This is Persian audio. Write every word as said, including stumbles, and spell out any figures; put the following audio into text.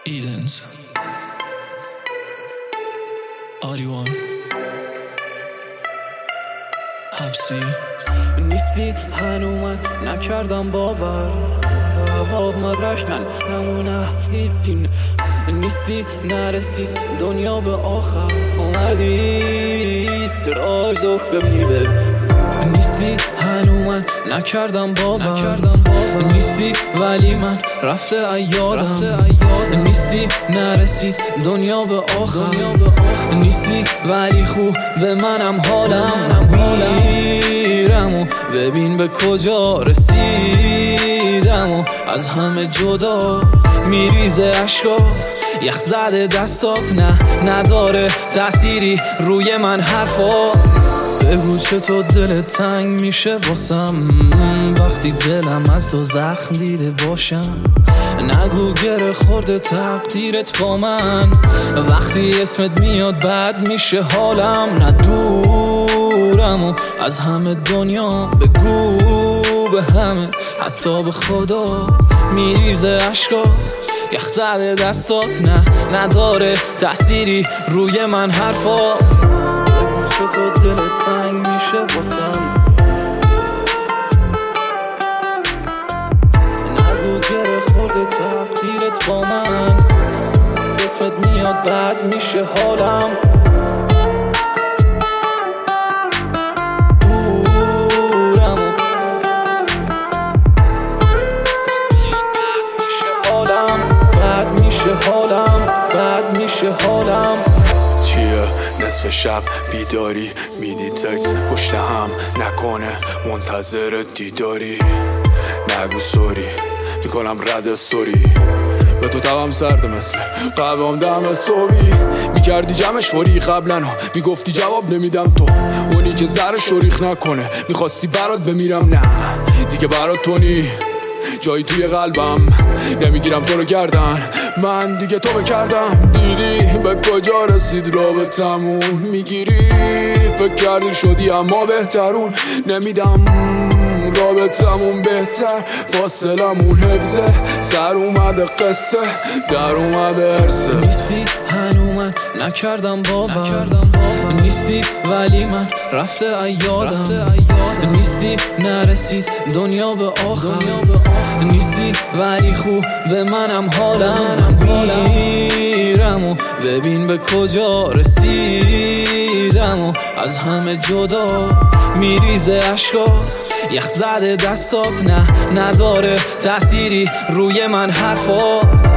Edens آریوان حبسی نیستی هنو من نکردم باور آب مدرشتن نمونه هیچی نیستی نرسید دنیا به آخر اومدی سراج دخ ببینی ببین نیستی هنو من نکردم باور نیستی ولی من رفته ایادم نیستی نرسید دنیا به آخر نیستی ولی خوب به منم حالم میرم و ببین به کجا رسیدم و از همه جدا میریزه اشکات یخ زده دستات نه نداره تأثیری روی من حرفات بگو چطور دلت تنگ میشه واسم وقتی دلم از تو زخم دیده باشم نگو گره خورده تقدیرت با من وقتی اسمت میاد بد میشه حالم ندورم و از همه دنیا بگو به همه حتی به خدا میریزه اشکات یخ زده دستات نه نداره تأثیری روی من حرفات چطور دلت تنگ میشه واسم نگو گره خورده تقدیرت با من اسمت میاد بد میشه حالم دورم و بد میشه حالم بد میشه حالم چیه نصف شب بیداری میدی تکس پشت هم نکنه منتظر دیداری نگو سوری میکنم رد استوری به تو تبم سرده مثل قبام دم صبحی میکردی جمع شوری قبلا میگفتی جواب نمیدم تو اونی که زر شوریخ نکنه میخواستی برات بمیرم نه دیگه برات تو نی جایی توی قلبم نمیگیرم تو رو گردن من دیگه تو بکردم دیدی به کجا رسید رابطمون میگیری فکر کردی شدی اما بهترون نمیدم رابطمون بهتر فاصلمون حفظه سر اومده قصه در اومده عرصه نیستی هنو من نکردم باور نیستی ولی من رفته ایادم نیستی نرسید دنیا به آخر نیستی ولی خوب به منم حالم میرم و ببین به کجا رسیدم و از همه جدا میریزه اشکات یخ زده دستات نه نداره تأثیری روی من حرفات